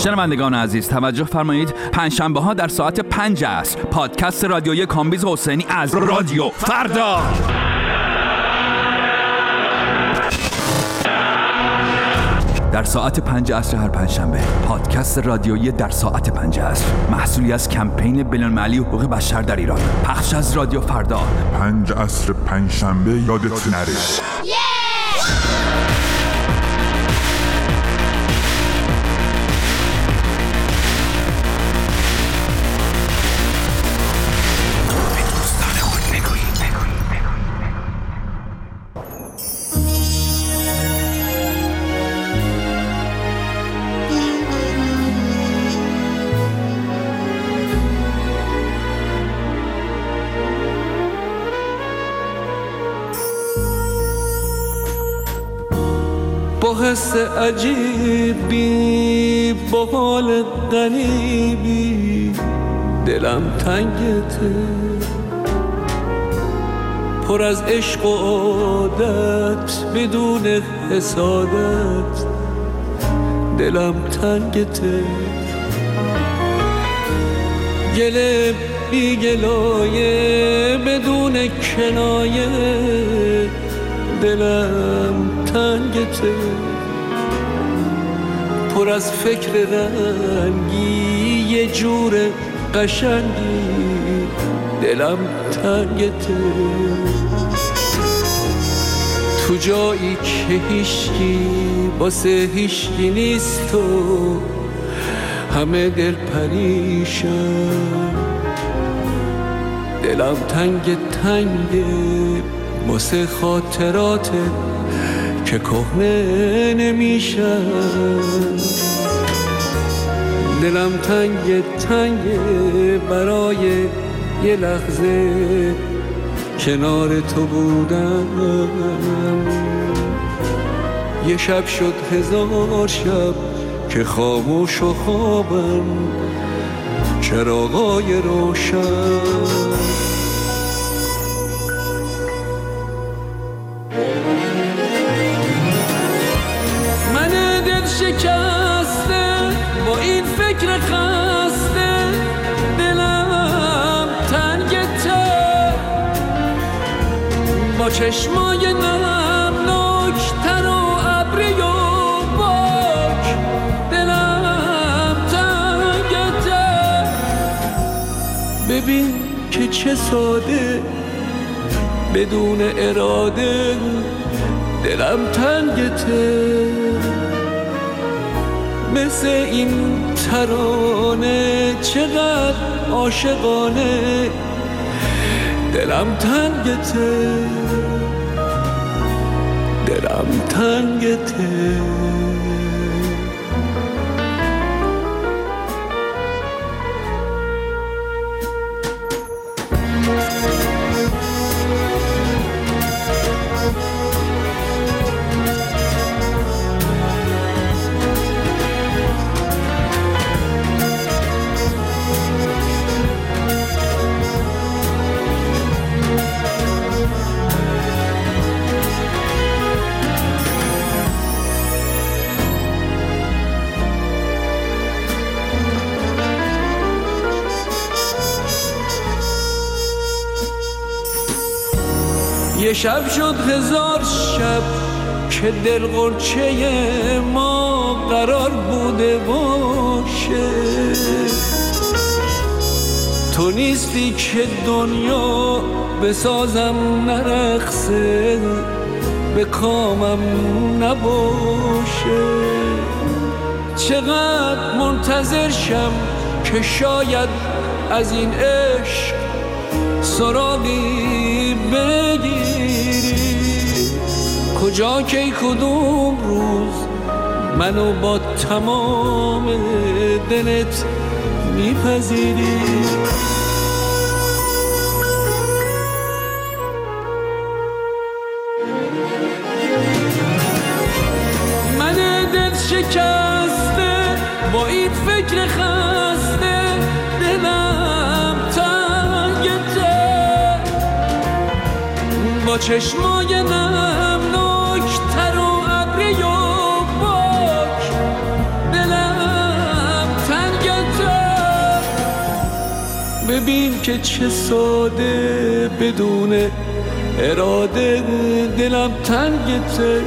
شنوندگان عزیز توجه فرمایید، پنجشنبه ها در ساعت 5 عصر پادکست رادیویی کامبیز حسینی از رادیو فردا در ساعت 5 عصر هر پنجشنبه پادکست رادیویی در ساعت 5 عصر محصولی از کمپین بین‌المللی حقوق بشر در ایران، پخش از رادیو فردا. 5 عصر پنجشنبه یادت نره. با حس عجیبی، با حال غریبی، دلم تنگته، پر از عشق و عادت بدون حسادت، دلم تنگته، گله بی گلایه بدون کنایه، دلم تنگته، پر از فکر رنگی یه جور قشنگی، دلم تنگته، تو جایی که هیچکی واسه هیچکی نیست و همه دل پریشن، دلم تنگه واسه خاطرات که کهنه نمیشن، دلم تنگه برای یه لحظه کنار تو بودم، یه شب شد 1000 شب که خاموش و خوابم چراغای روشن. شکسته با این فکر خسته، دلم تنگته، با چشمای نمناک تر و ابری و باک، دلم تنگته، ببین که چه ساده بدون اراده، دلم تنگته، مثل این ترانه چقدر عاشقانه، دلم تنگته، دلم تنگته. یه شب شد 1000 شب که دل غنچه ما قرار بوده باشه، تو نیستی که دنیا بسازم نرقصه، به کامم نباشه، چقدر منتظر شم که شاید از این عشق سراغی بگیری، کجا کی کدوم روز منو با تمام دلت میپذیری. من دل شکسته با این فکر خسته، دلم تنگته، با چشمای نمناک تر و ابری و باک، دلم که چه ساده بدون اراده دلم تنگته،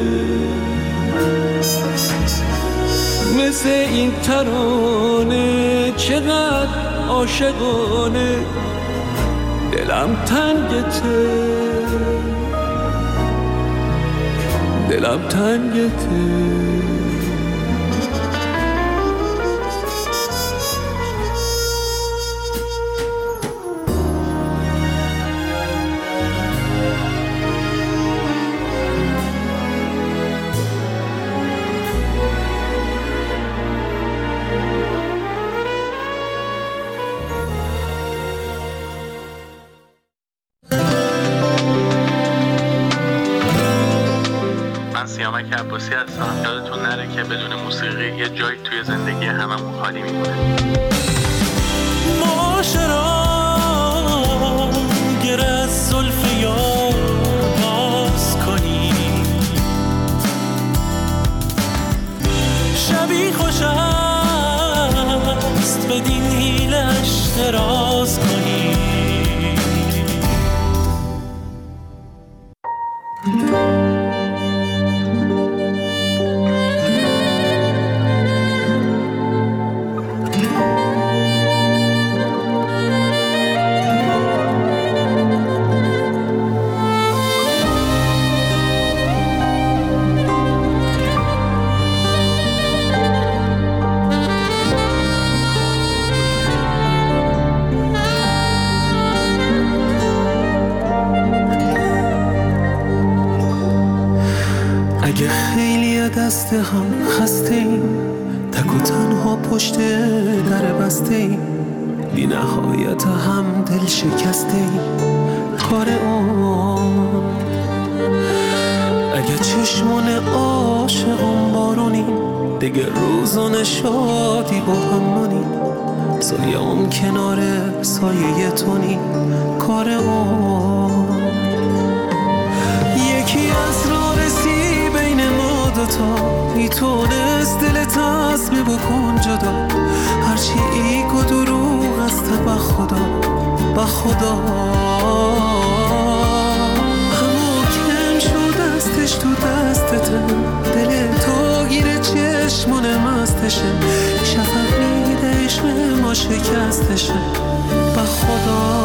مثل این ترانه چقدر عاشقانه دلم تنگته، دلم تنگته. سیامک عباسی هستم. یادتون نره که بدون موسیقی یه جایی توی زندگی هممون خالی میمونه. معاشران گر از زلف یار باز کنی، شبی خوش است بدین حیلش دراز کنی. اگه خیلی دست هم خسته ایم، تک و تنها پشت در بسته ایم، بی نهایت هم دل شکسته ایم، کار اون. اگه چشمان عاشقان بارونیم، دیگه روزان شادی با هم مونیم، سایه‌ام کنار سایه تونیم، کار اون. یکی از راه رسی بین ما دوتا، میتونست دلت عزم بکن جدا، هرچی ایگ و دروغ است به خدا، به خدا. همو کم شد دستش تو دستته، دل تو گیره چشمون مستشه، شفق میده عشق ما شکستشه، به خدا.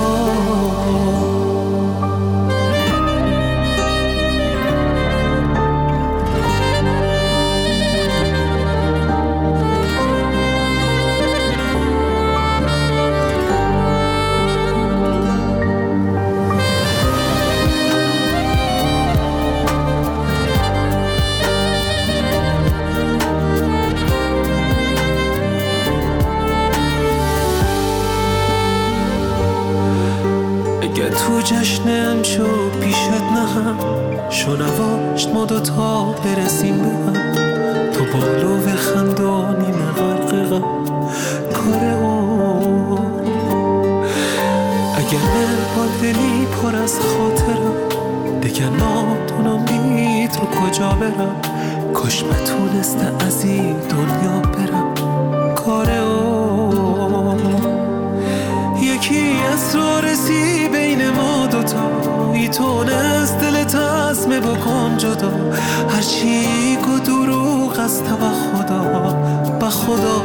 تو جشنم شو پیشت نهم، شنواش ما دوتا برسیم به هم، تو بالو و خندانیم غرق غم، کار اون. اگر با دلی پر از خاطرم، دیگه نادونم بی تو کجا برم، کاش بتونسته از این دنیا برم، کار اون. یکی از راه رسی بین ما دوتا، میتونست دلت عزم بکن جدا، هرچی گو دروغ است به خدا، به خدا.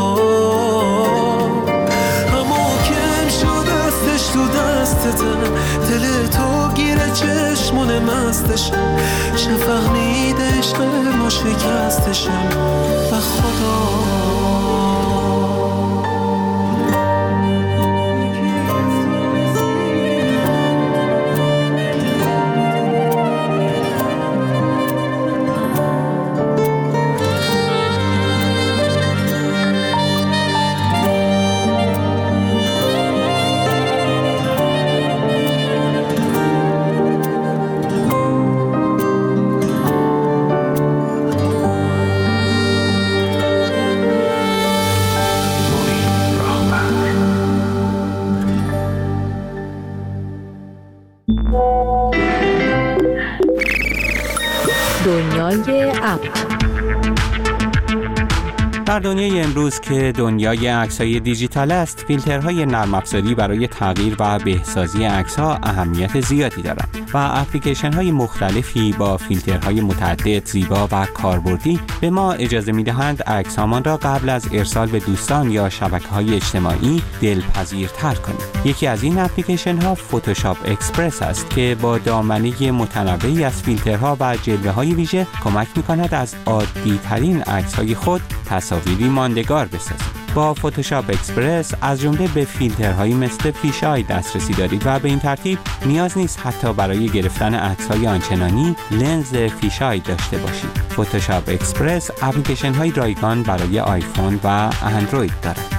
اما کم شد دستش تو دستته، دل تو گیره چشمون مستشه، شفق میده عشق ما شکستشه، به خدا. دنیای اپ در دنیای امروز که دنیای عکس‌های دیجیتال است، فیلترهای نرم افزاری برای تغییر و بهسازی عکس‌ها اهمیت زیادی دارند و اپلیکیشن‌های مختلفی با فیلترهای متعدد، زیبا و کاربردی به ما اجازه می‌دهند عکس‌هامان را قبل از ارسال به دوستان یا شبکه‌های اجتماعی دلپذیرتر کنیم. یکی از این اپلیکیشن‌ها فتوشاپ اکسپرس است که با دامنه متنوعی از فیلترها و جلوه‌های ویژه کمک می‌کند از عادی‌ترین عکس‌های خود تصاویری ماندگار بسازید. با فتوشاپ اکسپرس از جمله به فیلترهایی مثل فیش‌آی دسترسی دارید و به این ترتیب نیاز نیست حتی برای گرفتن عکس‌های آنچنانی لنز فیش‌آی داشته باشید. فتوشاپ اکسپرس اپلیکیشن‌های رایگان برای آیفون و اندروید دارد.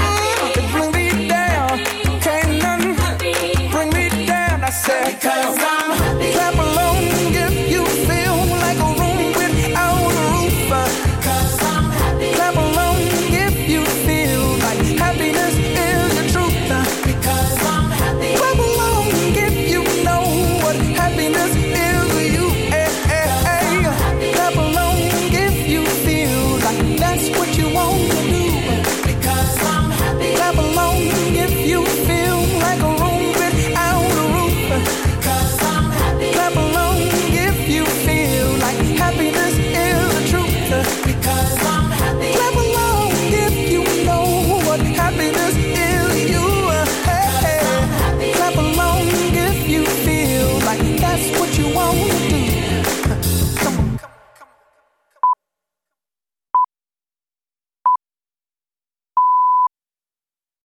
Cause